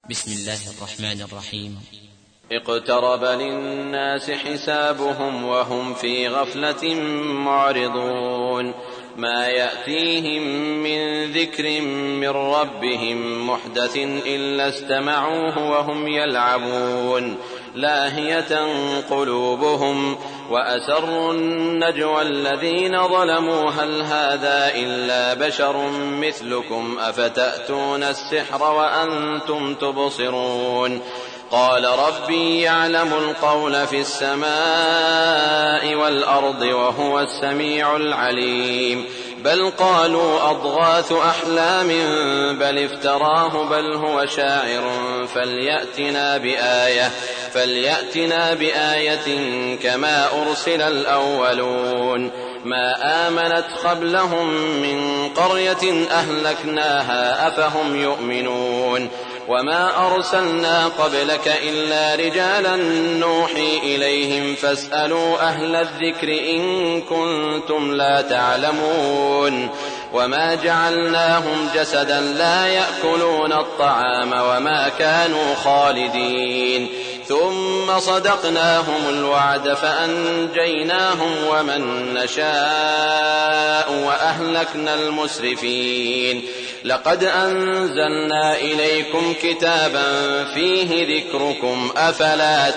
بسم الله الرحمن الرحيم. اقترب للناس حسابهم وهم في غفلة معرضون ما يأتيهم من ذكر من ربهم محدث إلا استمعوه وهم يلعبون لاهية قلوبهم وأسروا النجوى الذين ظلموا هل هذا إلا بشر مثلكم أفتأتون السحر وأنتم تبصرون قال ربي يعلم القول في السماء والأرض وهو السميع العليم بل قالوا أضغاث أحلام بل افتراه بل هو شاعر فليأتنا بآية كما أرسل الأولون ما آمنت قبلهم من قرية أهلكناها أفهم يؤمنون وما أرسلنا قبلك إلا رجالا نوحي إليهم فاسألوا أهل الذكر إن كنتم لا تعلمون وما جعلناهم جسدا لا يأكلون الطعام وما كانوا خالدين ثم صدقناهم الوعد فأنجيناهم ومن نشاء وأهلكنا المسرفين لقد أنزلنا إليكم كتابا فيه ذكركم أفلا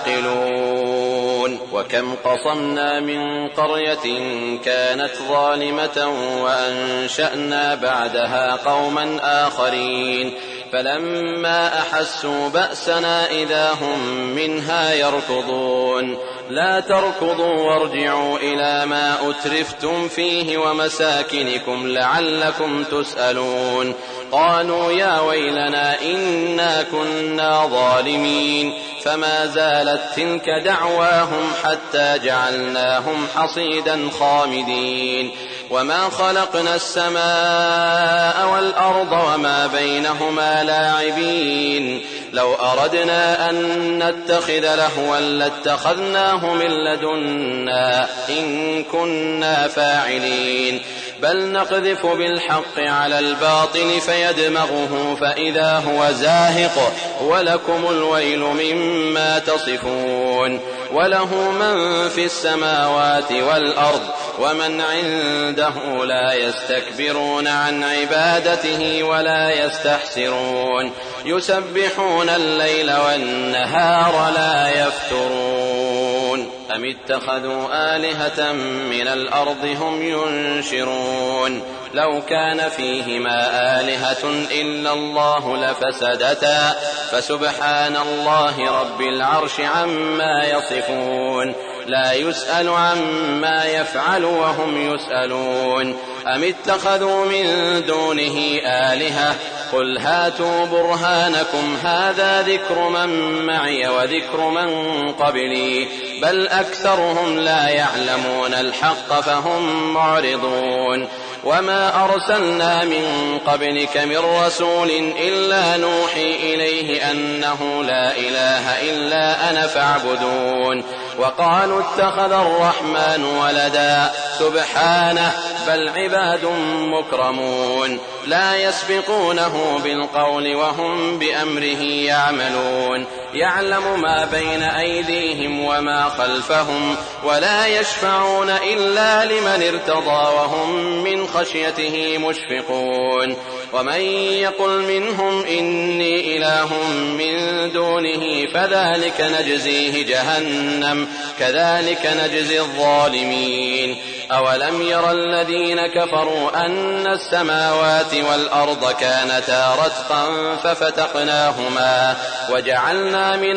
تعقلون وكم قصمنا من قرية كانت ظالمة وأنشأنا بعدها قوما آخرين فلما أحسوا بأسنا إذا هم منها يركضون لا تركضوا وارجعوا إلى ما أترفتم فيه ومساكنكم لعلكم تسألون قالوا يا ويلنا إنا كنا ظالمين فما زالت تلك دعواهم حتى جعلناهم حصيدا خامدين وما خلقنا السماء والأرض وما بينهما لاعبين لو أردنا أن نتخذ لهوا لاتخذناه من لدنا إن كنا فاعلين بل نقذف بالحق على الباطل فيدمغه فإذا هو زاهق ولكم الويل مما تصفون وله من في السماوات والأرض ومن عنده لا يستكبرون عن عبادته ولا يستحسرون يسبحون الليل والنهار لا يفترون أم اتخذوا آلهة من الأرض هم ينشرون لو كان فيهما آلهة إلا الله لفسدتا فسبحان الله رب العرش عما يصفون لا يسأل عما يفعل وهم يسألون أم اتخذوا من دونه آلهة قل هاتوا برهانكم هذا ذكر من معي وذكر من قبلي بل أكثرهم لا يعلمون الحق فهم معرضون وما أرسلنا من قبلك من رسول إلا نوحي إليه أنه لا إله إلا أنا فاعبدون وقالوا اتخذ الرحمن ولدا سبحانه بل عباد مكرمون لا يسبقونه بالقول وهم بأمره يعملون يعلم ما بين أيديهم وما خلفهم ولا يشفعون إلا لمن ارتضى وهم من خشيته مشفقون ومن يقل منهم إني إله من دونه فذلك نجزيه جهنم كذلك نجزي الظالمين أولم ير الذين كفروا أن السماوات والأرض كانتا رتقا ففتقناهما وجعلنا من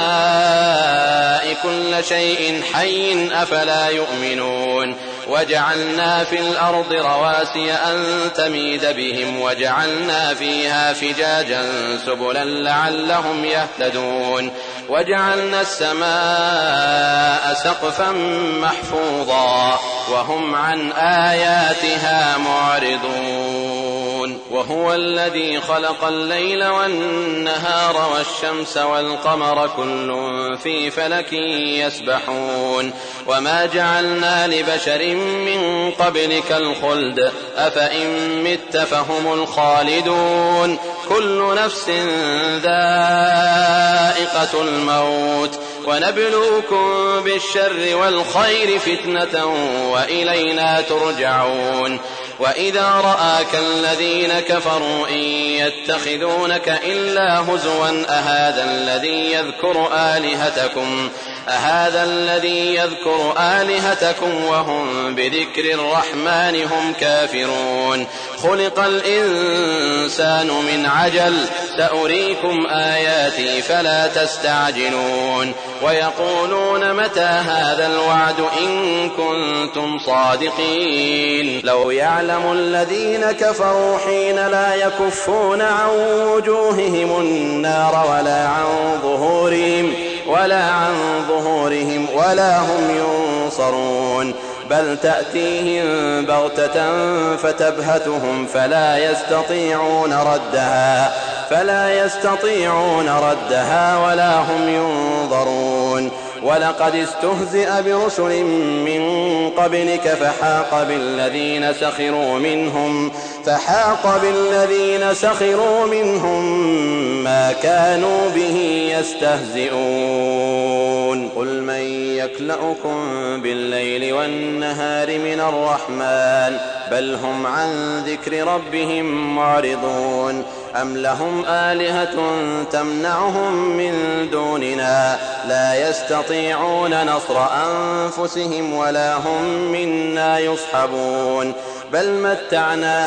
الماء كل شيء حي أفلا يؤمنون وجعلنا في الأرض رواسي أن تميد بهم وجعلنا فيها فجاجا سبلا لعلهم يهتدون وجعلنا السماء سقفا محفوظا وهم عن آياتها معرضون وهو الذي خلق الليل والنهار والشمس والقمر كل في فلك يسبحون وما جعلنا لبشر من قبلك الخلد أفإن مت فهم الخالدون كل نفس ذائقة الموت ونبلوكم بالشر والخير فتنة وإلينا ترجعون وإذا رآك الذين كفروا إن يتخذونك إلا هزوا أهذا الذي يذكر آلهتكم وهم بذكر الرحمن هم كافرون خلق الإنسان من عجل سأريكم آياتي فلا تستعجلون ويقولون متى هذا الوعد إن كنتم صادقين لو يعلم الذين كفروا حين لا يكفون عن وجوههم النار ولا عن ظهورهم ولا هم ينصرون بل تأتيهم بغتة فتبهتهم فلا يستطيعون ردها ولا هم ينظرون ولقد استهزئ برسل من قبلك فحاق بالذين سخروا منهم ما كانوا به يستهزئون قل من يكلؤكم بالليل والنهار من الرحمن بل هم عن ذكر ربهم معرضون أم لهم آلهة تمنعهم من دوننا لا يستطيعون نصر أنفسهم ولا هم منا يصحبون بل متعنا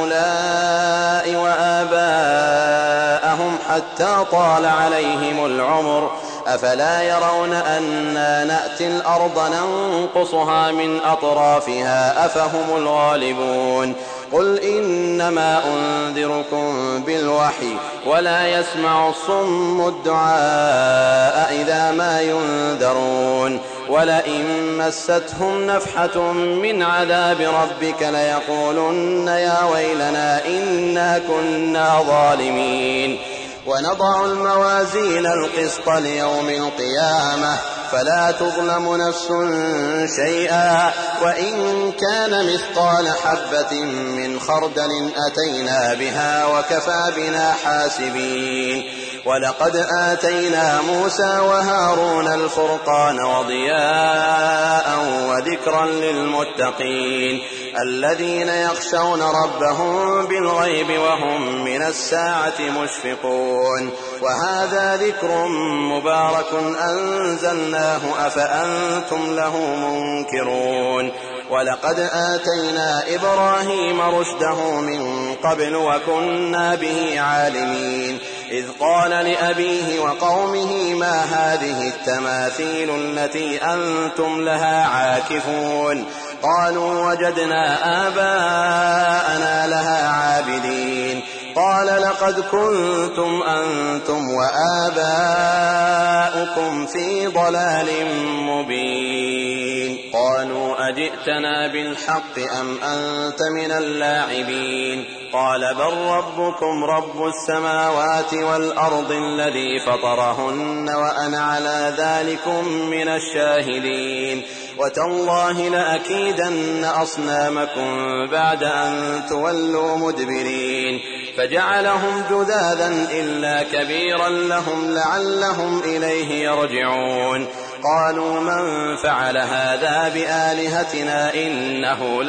هؤلاء وآباءهم حتى طال عليهم العمر أفلا يرون أنا نأتي الأرض ننقصها من أطرافها أفهم الغالبون قل إنما أنذركم بالوحي ولا يسمع الصم الدعاء إذا ما ينذرون ولئن مستهم نفحة من عذاب ربك ليقولن يا ويلنا إنا كنا ظالمين ونضع الموازين القسط ليوم القيامة فلا تظلم نفس شيئا وإن كان مثقال حبة من خردل أتينا بها وكفى بنا حاسبين ولقد آتينا موسى وهارون الفرقان وضياء وذكرا للمتقين الذين يخشون ربهم بالغيب وهم من الساعة مشفقون وهذا ذكر مبارك أنزلناه أفأنتم له منكرون ولقد آتينا إبراهيم رشده من قبل وكنا به عالمين إذ قال لأبيه وقومه ما هذه التماثيل التي أنتم لها عاكفون قالوا وجدنا آباءنا لها عابدين قال لقد كنتم أنتم وآباؤكم في ضلال مبين قالوا أجئتنا بالحق أم أنت من اللاعبين قال بل ربكم رب السماوات والأرض الذي فطرهن وأنا على ذلكم من الشاهدين وتالله لأكيدن أصنامكم بعد أن تولوا مدبرين فجعلهم جذاذا إلا كبيرا لهم لعلهم إليه يرجعون قالوا من فعل هذا بآلهتنا إنه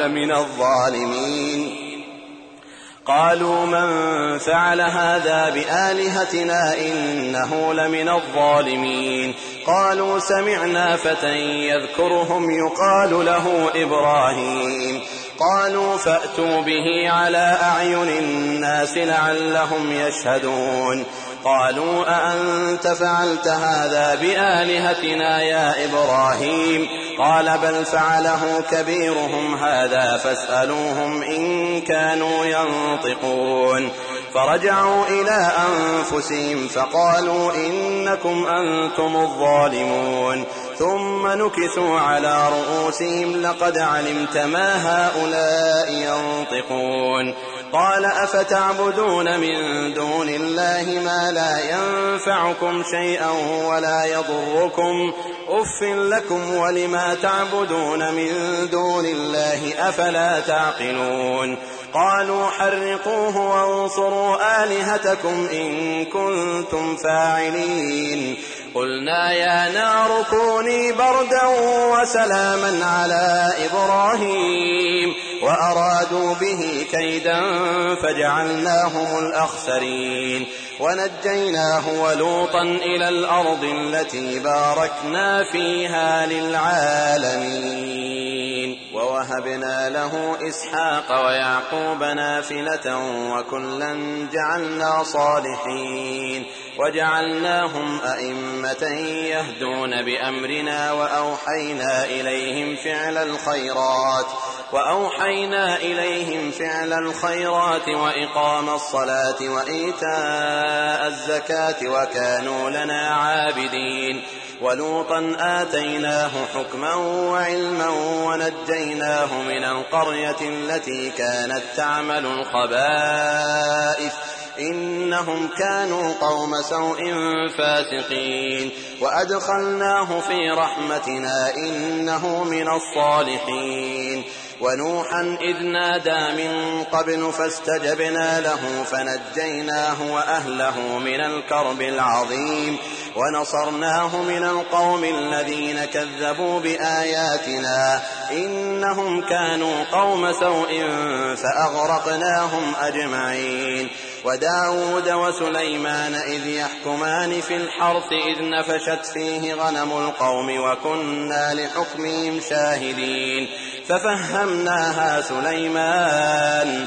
لمن الظالمين قالوا سمعنا فتى يذكرهم يقال له إبراهيم قالوا فأتوا به على أعين الناس لعلهم يشهدون قالوا أأنت فعلت هذا بآلهتنا يا إبراهيم قال بل فعله كبيرهم هذا فاسألوهم إن كانوا ينطقون فرجعوا إلى أنفسهم فقالوا إنكم أنتم الظالمون ثم نكثوا على رؤوسهم لقد علمت ما هؤلاء ينطقون قال أفتعبدون من دون الله ما لا ينفعكم شيئا ولا يضركم أف لكم ولما تعبدون من دون الله أفلا تعقلون قالوا حرقوه وانصروا آلهتكم إن كنتم فاعلين قلنا يا نار كوني بردا وسلاما على إبراهيم وأرادوا به كيدا فجعلناهم الأخسرين ونجيناه ولوطا إلى الأرض التي باركنا فيها للعالمين ووهبنا له إسحاق ويعقوب نافلة وكلا جعلنا صالحين وجعلناهم أئمة يهدون بأمرنا وأوحينا إليهم فعل الخيرات وإقام الصلاة وإيتاء الزكاة وكانوا لنا عابدين ولوطا آتيناه حكما وعلما ونجيناه من القرية التي كانت تعمل الخبائث إنهم كانوا قوم سوء فاسقين وأدخلناه في رحمتنا إنه من الصالحين ونوحا إذ نادى من قبل فاستجبنا له فنجيناه وأهله من الكرب العظيم ونصرناه من القوم الذين كذبوا بآياتنا إنهم كانوا قوم سوء فأغرقناهم أجمعين وداود وسليمان إذ يحكمان في الحرث إذ نفشت فيه غنم القوم وكنا لحكمهم شاهدين ففهمناها سليمان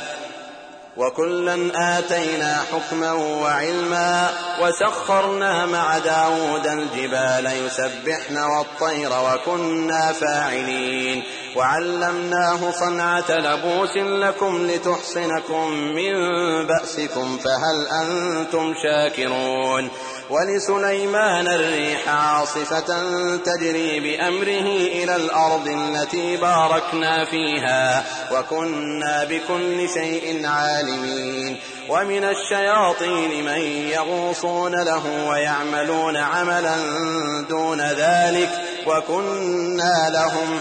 وكلا آتينا حكما وعلما وسخرنا مع داود الجبال يسبحن والطير وكنا فاعلين وعلمناه صنعة لبوس لكم لتحصنكم من بأسكم فهل أنتم شاكرون ولسليمان الريح عاصفة تجري بأمره إلى الأرض التي باركنا فيها وكنا بكل شيء عالمين ومن الشياطين من يغوصون له ويعملون عملا دون ذلك وكنا لهم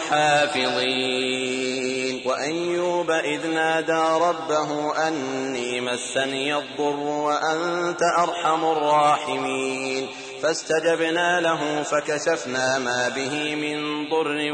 حافظين وأيوب إذ نادى ربه أني مسني الضر وأنت أرحم الراحمين فاستجبنا له فكشفنا ما به من ضر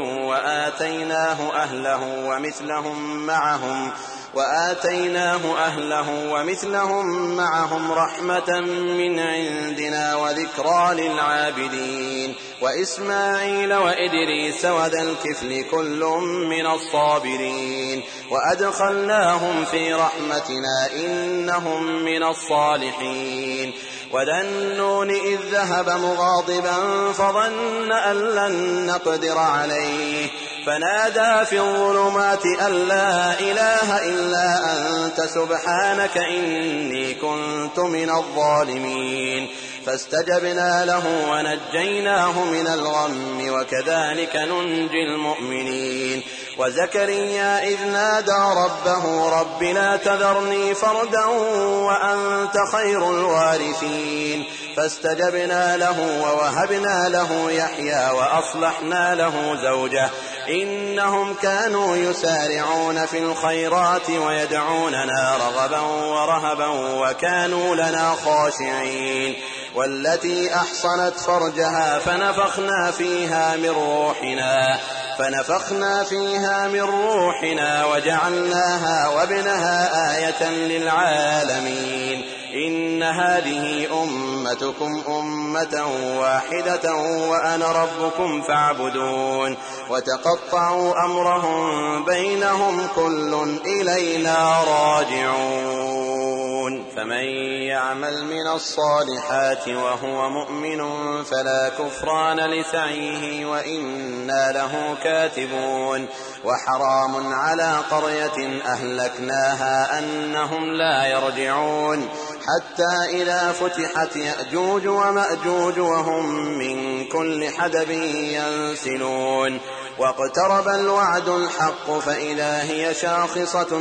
وآتيناه أهله ومثلهم معهم رحمة من عندنا وذكرى للعابدين وإسماعيل وإدريس وذا الكفل كل من الصابرين وأدخلناهم في رحمتنا إنهم من الصالحين وذا النون إذ ذهب مغاضبا فظن أن لن نقدر عليه فنادى في الظلمات أن لا إله إلا أنت سبحانك إني كنت من الظالمين فاستجبنا له ونجيناه من الغم وكذلك ننجي المؤمنين وزكريا إذ نادى ربه رب لا تذرني فردا وأنت خير الوارثين فاستجبنا له ووهبنا له يحيى وأصلحنا له زوجه إنهم كانوا يسارعون في الخيرات ويدعوننا رغبا ورهبا وكانوا لنا خاشعين والتي أحصنت فرجها فنفخنا فيها من روحنا وجعلناها وابنها آية للعالمين إن هذه أمتكم أمة واحدة وأنا ربكم فاعبدون وتقطعوا أمرهم بينهم كل إلينا راجعون فمن يعمل من الصالحات وهو مؤمن فلا كفران لسعيه وإنا له كاتبون وحرام على قرية أهلكناها أنهم لا يرجعون حتى إذا فتحت يأجوج ومأجوج وهم من كل حدب ينسلون واقترب الوعد الحق فإذا هي شاخصة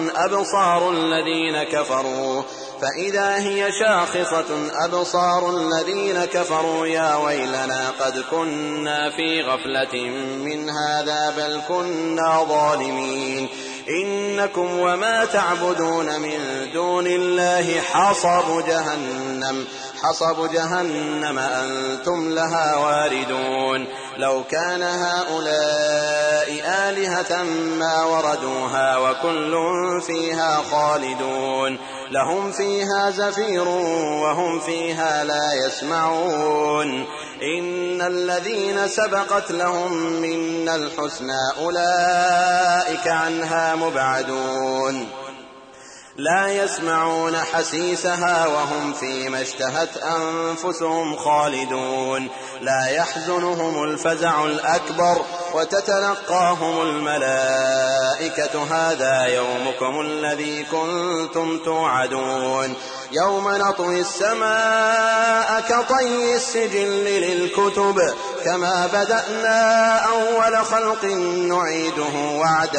أبصار الذين كفروا يا ويلنا قد كنا في غفلة من هذا بل كنا ظالمين إنكم وما تعبدون من دون الله حصب جهنم أنتم لها واردون لو كان هؤلاء آلهة ما وردوها وكل فيها خالدون لهم فيها زفير وهم فيها لا يسمعون إن الذين سبقت لهم منا الحسنى أولئك عنها مبعدون لا يسمعون حسيسها وهم فيما اشتهت أنفسهم خالدون لا يحزنهم الفزع الأكبر وتتلقاهم الملائكة هذا يومكم الذي كنتم توعدون يوم نطوي السماء كطي السجل للكتب كما بدأنا أول خلق نعيده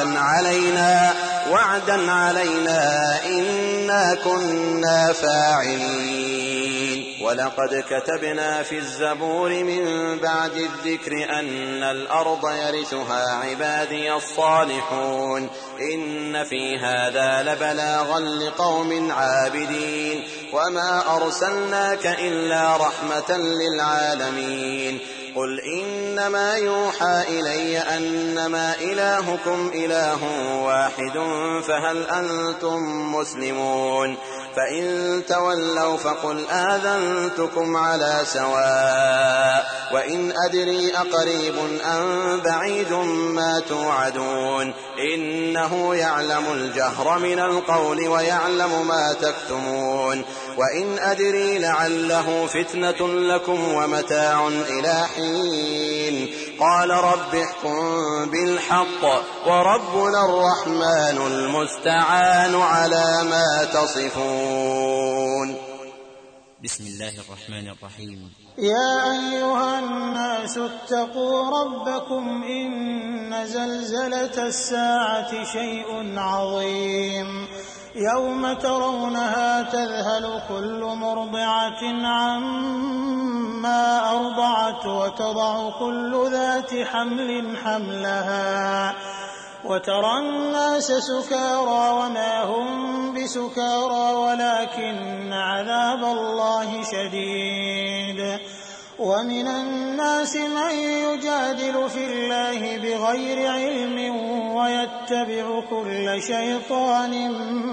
وعدا علينا إنا كنا فاعلين ولقد كتبنا في الزبور من بعد الذكر أن الأرض يرثها عبادي الصالحون إن في هذا لبلاغا لقوم عابدين وما أرسلناك إلا رحمة للعالمين قل إنما يوحى إلي أنما إلهكم إله واحد فهل أنتم مسلمون فإن تولوا فقل آذنتكم على سواء وإن أدري أقريب أم بعيد ما توعدون إنه يعلم الجهر من القول ويعلم ما تكتمون وإن أدري لعله فتنة لكم ومتاع إلى حين قال رب احكم بالحق وربنا الرحمن المستعان على ما تصفون. بسم الله الرحمن الرحيم. يا أيها الناس اتقوا ربكم إن زلزلة الساعة شيء عظيم يوم ترونها تذهل كل مرضعة عما أرضعت وتضع كل ذات حمل حملها وترى الناس سكارى وما هم بسكارى ولكن عذاب الله شديد ومن الناس من يجادل في الله بغير علم ويتبع كل شيطان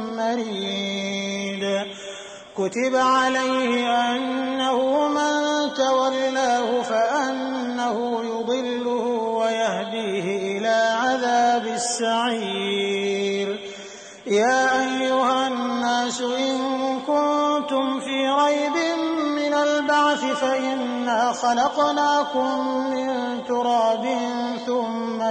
مريد كتب عليه أنه من تولاه فأنه يضله ويهديه إلى عذاب السعير. يا أيها الناس إن كنتم في ريب من البعث فإنا خلقناكم من تراب ثم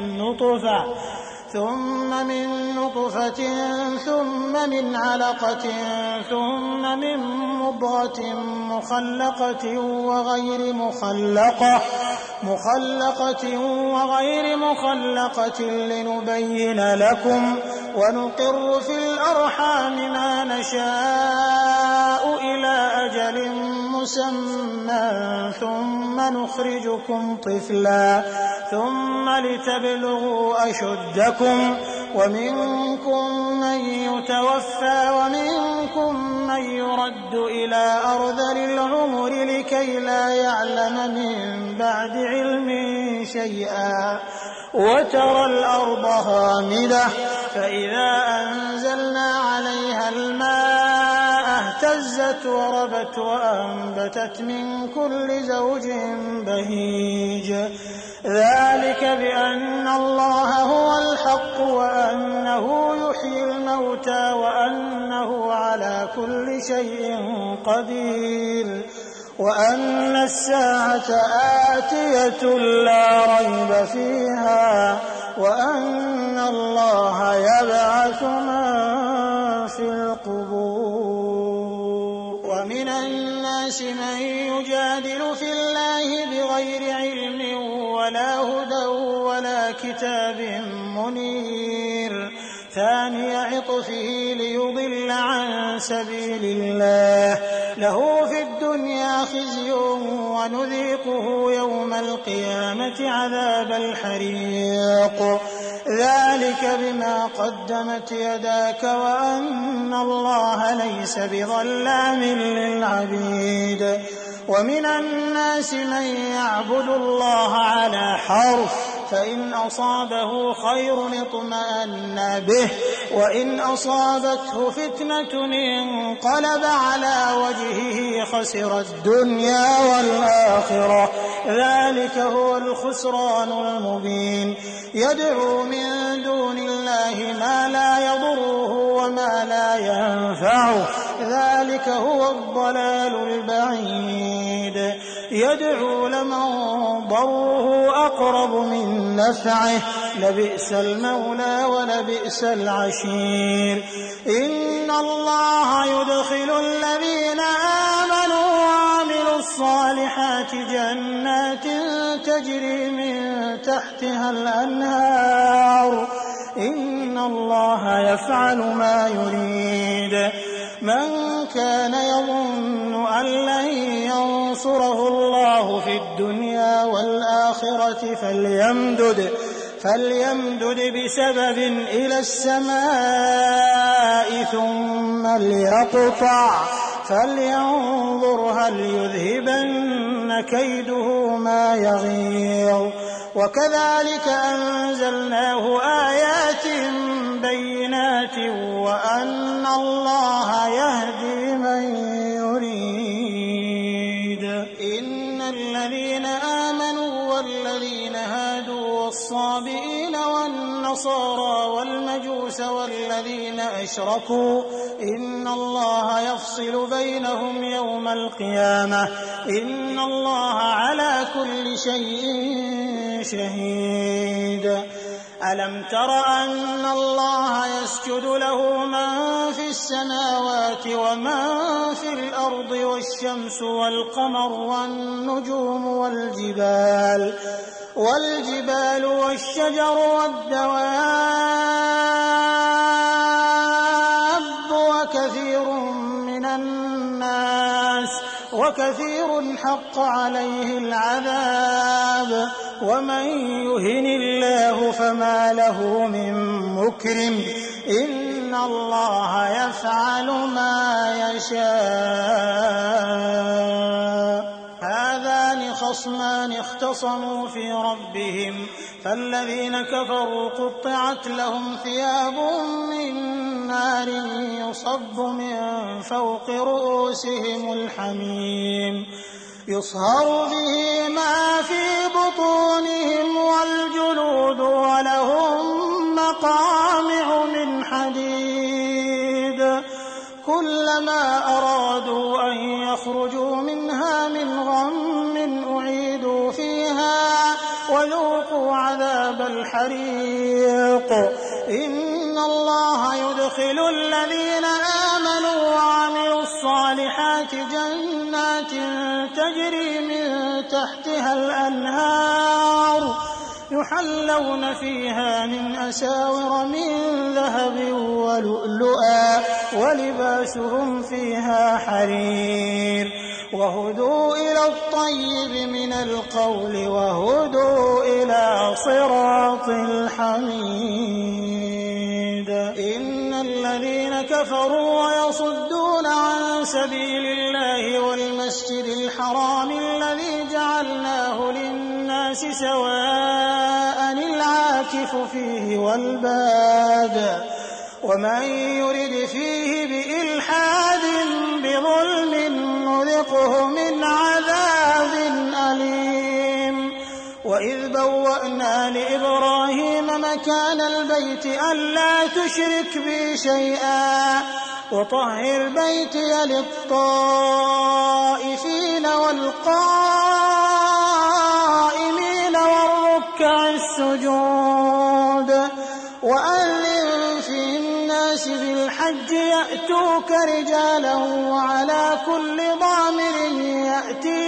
من نطفة ثم من علقة ثم من مضغة مخلقة وغير مخلقة لنبين لكم ونقر في الأرحام ما نشاء إلى أجل مسمى ثم نخرجكم طفلا ثم لتبلغوا أشدكم ومنكم من يتوفى ومنكم من يرد إلى أرذل العمر لكي لا يعلم من بعد علم شيئا وترى الأرض هامدة فإذا أنزلنا عليها الماء اهتزت وربت وأنبتت من كل زوج بهيج ذلك بأن الله هو الحق وأنه يحيي الموتى وأنه على كل شيء قدير وأن الساعة آتية لا ريب فيها وأن الله يبعث من في القبور. الناس من يجادل في الله بغير علم ولا هدى ولا كتاب منير ثاني عطفه ليضل عن سبيل الله له في الدنيا خزي ونذيقه يوم القيامة عذاب الحريق ذلك بما قدمت يداك وأن الله ليس بظلام للعبيد ومن الناس من يعبد الله على حرف فإن أصابه خير اطمأن به وإن أصابته فتنة انقلب على وجهه خسر الدنيا والآخرة ذلك هو الخسران المبين يدعو من دون الله ما لا يضره وما لا ينفعه ذلك هو الضلال البعيد يدعو لمن ضره أقرب من نفعه لبئس المولى ولبئس العشير إن الله يدخل الذين آمنوا وعملوا الصالحات جنات تجري من تحتها الأنهار إن الله يفعل ما يريد من كان يظن أن لن ينصره الله في الدنيا والآخرة فليمدد بسبب إلى السماء ثم ليقطع فلينظر هل يذهبن كيده ما يغيظ وكذلك أنزلناه آيات بينات وأن الله يهدي من يريد إن الذين آمنوا والذين هادوا والصابئين والنصارى والمجوس والذين أشركوا إن الله يفصل بينهم يوم القيامة إن الله على كل شيء شهيد ألم تر أن الله يسجد له من في السماوات ومن في الأرض والشمس والقمر والنجوم والجبال والشجر والدواب وكثير حق عليه العذاب ومن يهن الله فما له من مكرم إن الله يفعل ما يشاء هذان خصمان اختصموا في ربهم فالذين كفروا قطعت لهم ثياب من نار يصب من فوق رؤوسهم الحميم يصهر به ما في بطونهم والجلود ولهم مقامع من حديد كلما أرادوا أن يخرجوا منها من غم أعيدوا فيها وذوقوا عذاب الحريق إن الله يدخل الذين آمنوا وعملوا الصالحات جنات تجري من تحتها الأنهار يحلون فيها من أساور من ذهب ولؤلؤا ولباسهم فيها حرير وهدوا إلى الطيب من القول وهدوا إلى صراط الحميد إن الذين كفروا ويصدون عن سبيل الله والمسجد الحرام الذي جعلناه للناس سواء العاكف فيه والباد ومن يرد فيه بإلحاد بظلم نذقه من عذاب أليم وإذ بوأنا لإبراهيم مكان البيت ألا تشرك بي شيئا وطهر بيتي للطائفين والقائمين والركع السجود وأذن في الناس بالحج يأتوك رجالا وعلى كل ضامر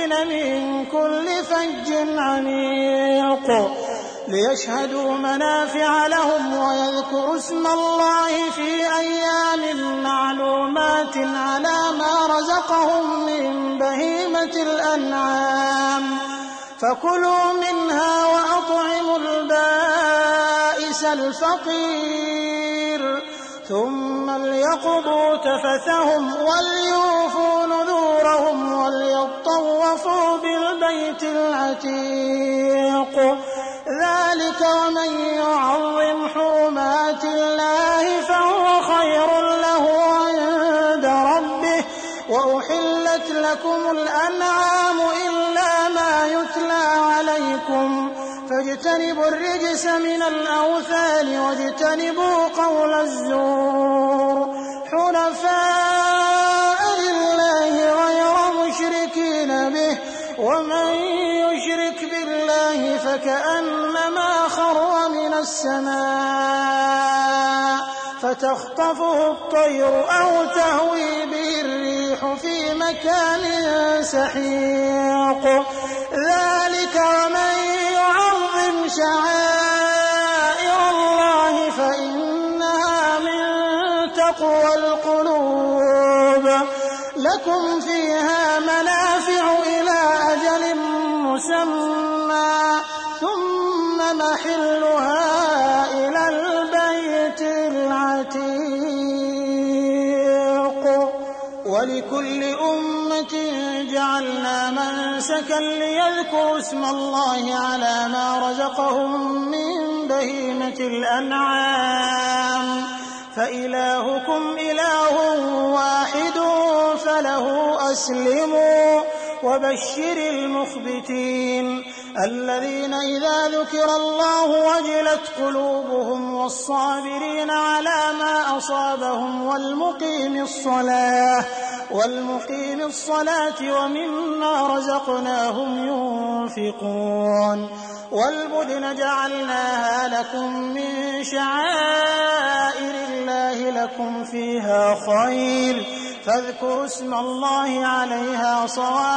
شاكرين من كل فج عميق ليشهدوا منافع لهم ويذكروا اسم الله في أيام معلومات على ما رزقهم من بهيمة الأنعام فكلوا منها وأطعموا البائس الفقير ثم ليقضوا تفثهم وليوفوا نذورهم وليطوفوا بالبيت العتيق ذلك ومن يعظم حرمات الله فهو خير له عند ربه وأحلت لكم الأنعام إلا ما يتلى عليكم فاجتنبوا الرجس من الأوثان واجتنبوا قول الزور حنفاء لله غير مشركين به ومن يشرك بالله فكأنما خر من السماء فتخطفه الطير أو تهوي به الريح في مكان سحيق ذلك ومن يعظم شعائر الله فإنها من تقوى القلوب لكم فيها منافع إلى أجل مسمى ثم محلها إلى البيت العتيق ولكل أمة جعلنا منسكا ليذكروا اسم الله على ما رزقهم من بهيمة الأنعام فإلهكم إله واحد فله أسلموا وبشر المخبتين الذين إذا ذكر الله وجلت قلوبهم والصابرين على ما أصابهم والمقيم الصلاة ومما رزقناهم ينفقون والبدن جعلناها لكم من شعائر الله لكم فيها خير فاذكروا اسم الله عليها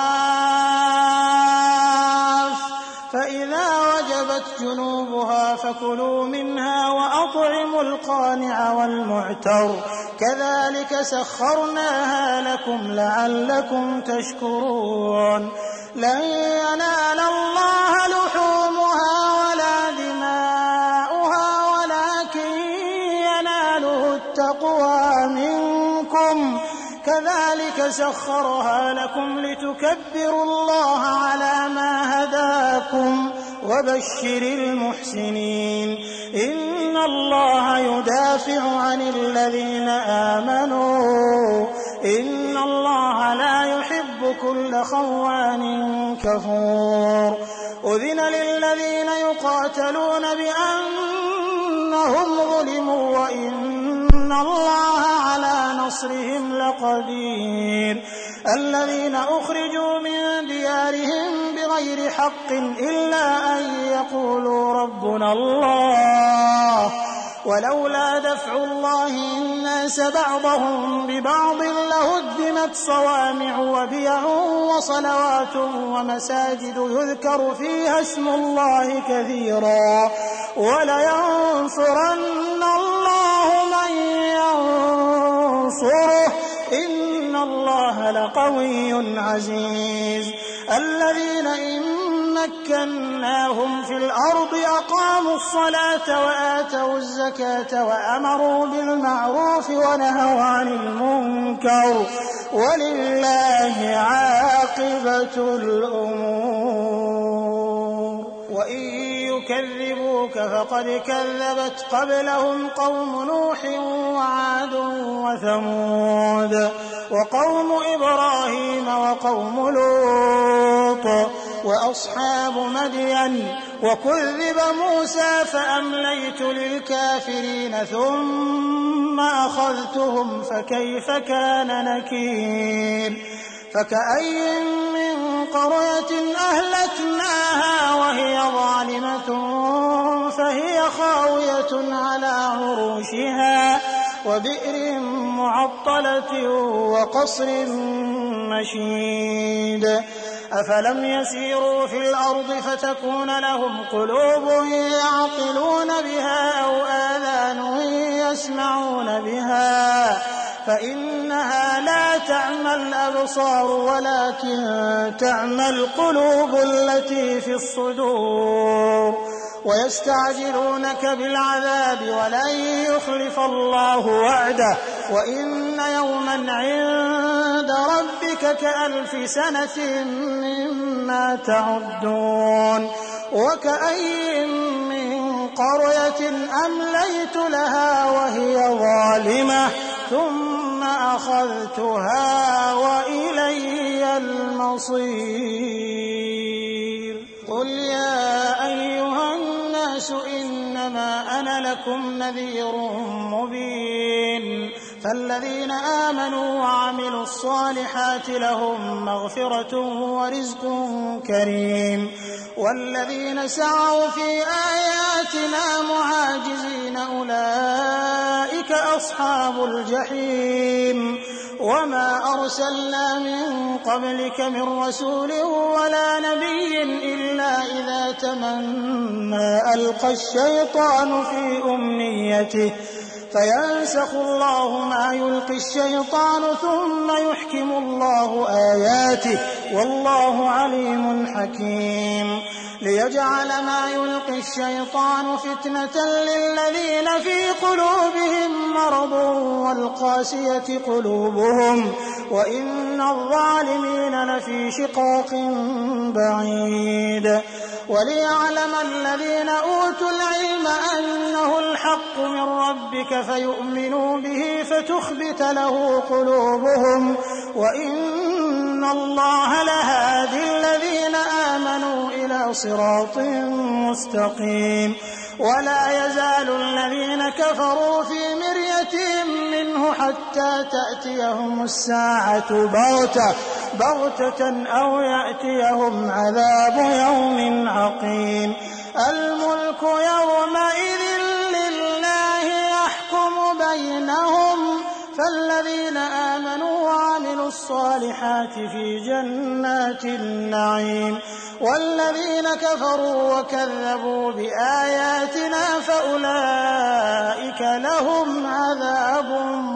صواف فإذا وجبت جنوبها فكلوا منها وأطعموا القانع والمعتر كذلك سخرناها لكم لعلكم تشكرون لن ينال الله لحومها ولا دماؤها ولكن يناله التقوى منكم كذلك سخرها لكم لتكبروا الله على ما هداكم وبشر المحسنين إن الله يدافع عن الذين آمنوا إن الله لا يحب كل خوان كفور أذن للذين يقاتلون بأنهم ظلموا وإن الله على نصرهم لقدير الذين أخرجوا من ديارهم بغير حق إلا أن يقولوا ربنا الله ولولا دفع الله الناس بعضهم ببعض لهدمت صوامع وبيع وصلوات ومساجد يذكر فيها اسم الله كثيرا ولينصرن الله من ينصره إن الله لقوي عزيز الذين إن مكناهم في الأرض أقاموا الصلاة وآتوا الزكاة وأمروا بالمعروف ونهوا عن المنكر ولله عاقبة الأمور وإن يكذبوك فقد كذبت قبلهم قوم نوح وعاد وثمود وقوم إبراهيم وقوم لوط وأصحاب مدين وكذب موسى فأمليت للكافرين ثم أخذتهم فكيف كان نكير فكأي من قرية أهلكناها وهي ظالمة فهي خاوية على عروشها وبئر معطلة وقصر مشيد أفلم يسيروا في الأرض فتكون لهم قلوب يعقلون بها أو آذان يسمعون بها فإنها لا تعمى الأبصار ولكن تعمى القلوب التي في الصدور ويستعجلونك بالعذاب ولن يخلف الله وعده وإن يوما عند ربك كألف سنة مما تعدون وكأي من قرية أمليت لها وهي ظالمة ثم أخذتها وإلي المصير قل يا أيها الناس إنما أنا لكم نذير مبين فالذين آمنوا وعملوا الصالحات لهم مغفرة ورزق كريم والذين سعوا في آياتنا معاجزين أولئك أصحاب الجحيم وما أرسلنا من قبلك من رسول ولا نبي إلا إذا تمنى ألقى الشيطان في أمنيته فينسخ الله ما يلقي الشيطان ثم يحكم الله آياته والله عليم حكيم ليجعل ما يلقي الشيطان فتنة للذين في قلوبهم مرض والقاسية قلوبهم وإن الظالمين لفي شقاق بعيد وليعلم الذين أوتوا العلم أنه الحق من ربك فيؤمنوا به فتخبت له قلوبهم وإن الله لهادي الذين آمنوا إلى صراط مستقيم ولا يزال الذين كفروا في مرية منه حتى تأتيهم الساعة بغتة أو يأتيهم عذاب يوم عقيم الملك يومئذ لله يحكم بينهم فالذين آمنوا وعملوا الصالحات في جنات النعيم والذين كفروا وكذبوا بآياتنا فأولئك لهم عذاب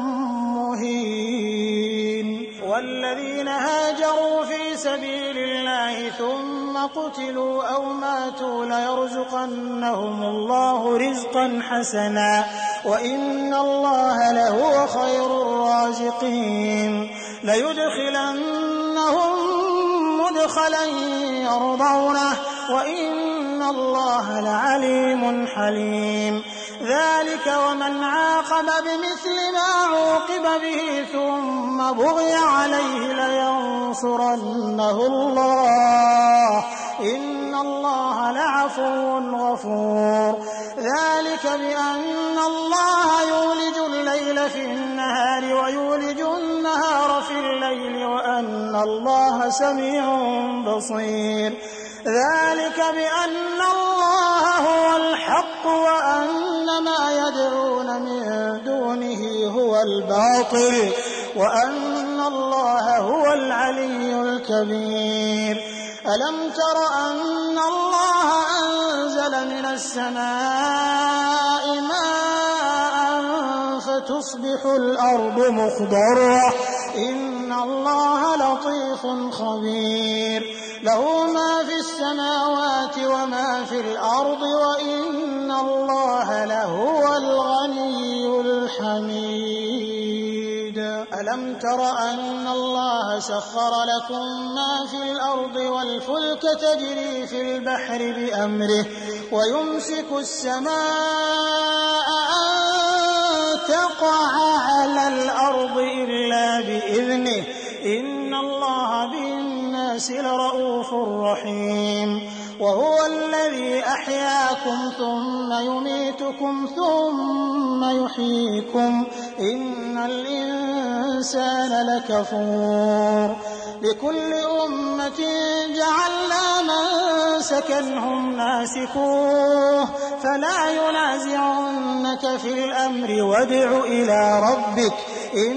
مهين والذين هاجروا في سبيل الله ثم قتلوا أو ماتوا ليرزقنهم الله رزقا حسنا وإن الله لهو خير الرازقين ليدخلنهم مدخلا يرضونه وإن الله لعليم حليم ذلك ومن عاقب بمثل ما عوقب به ثم بغي عليه لينصرنه الله إن الله لعفو غفور ذلك بأن الله يولج الليل في النهار ويولج النهار في الليل وأن الله سميع بصير ذلك بأن الله هو الحق وأن ما يدعون من دونه هو الباطل وأن الله هو العلي الكبير ألم تر أن الله أنزل من السماء ماء فتصبح الأرض مخضرة إن الله لطيف خبير له ما في السماوات وما في الأرض وإن الله لهو الغني الحميد ألم تر أن الله سخر لكم ما في الأرض والفلك تجري في البحر بأمره ويمسك السماء أن تقع على الأرض إلا بإذنه إن الله بالناس لرؤوف رحيم وهو الذي أحياكم ثم يميتكم ثم يحييكم إن الإنسان لكفور لكل أمة جعلنا منسكا هم ناسكوه فلا ينازعنك في الأمر وادع إلى ربك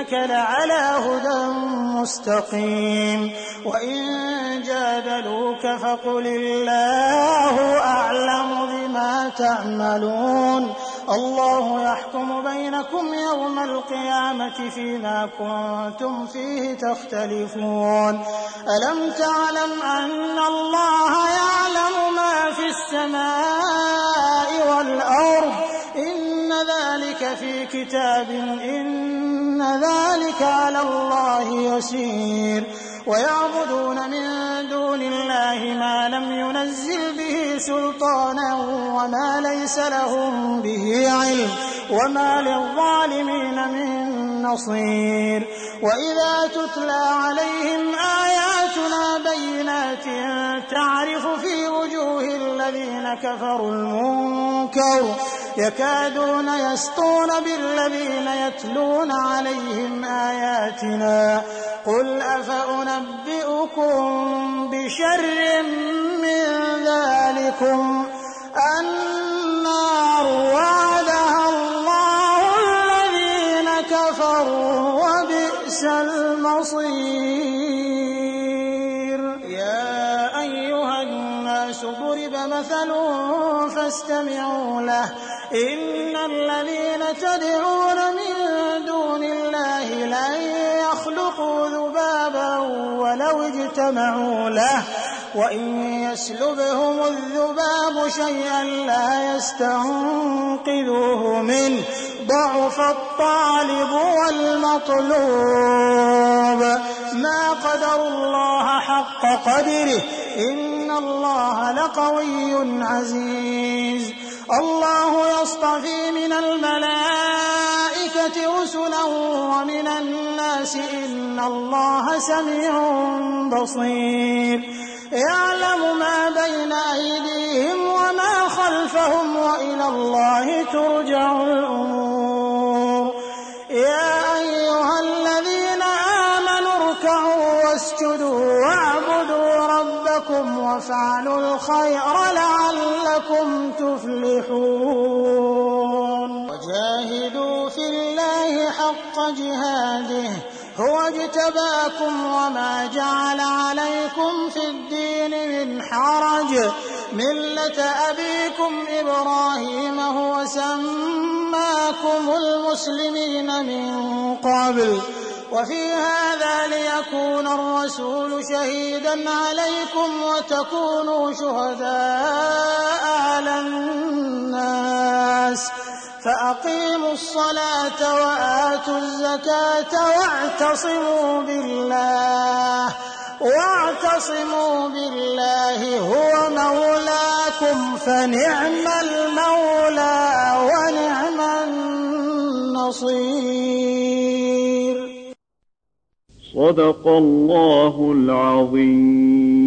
وإنك لعلى هدى مستقيم وإن جادلوك فقل الله أعلم بما تعملون الله يحكم بينكم يوم القيامة فيما كنتم فيه تختلفون ألم تعلم أن الله يعلم ما في السماء والأرض إن ذلك في كتاب إن ذلك على الله يسير ويعبدون من دون الله ما لم ينزل به سلطانا وما ليس لهم به علم وما للظالمين من نصير وإذا تتلى عليهم آياتنا بينات تعرف في وجوه الذين كفروا المنكر يكادون يسطون بالذين يتلون عليهم آياتنا قل أفأنبئكم بشر من ذلكم النار وعدها الله الذين كفروا وبئس المصير يا أيها الناس ضرب مثل فاستمعوا له إن الذين تدعون من دون الله لن يخلقوا ذبابا ولو اجتمعوا له وإن يسلبهم الذباب شيئا لا يستنقذوه منه ضعف الطالب والمطلوب ما قدروا الله حق قدره إن الله لقوي عزيز الله يصطفي من الملائكة رسلا ومن الناس إن الله سميع بصير يعلم ما بين أيديهم وما خلفهم وإلى الله ترجع الأمور يا أيها الذين آمنوا اركعوا واسجدوا واعبدوا ربكم وافعلوا الخير لعلكم تفلحون وجاهدوا في الله حق جهاده هو اجتباكم وما جعل عليكم في الدين من حرج ملة أبيكم إبراهيم هو سماكم المسلمين من قبل وفي هذا ليكون الرسول شهيدا عليكم وتكونوا شهداء على الناس فأقيموا الصلاة وآتوا الزكاة واعتصموا بالله هو مولاكم فنعم المولى ونعم النصير. صدق الله العظيم.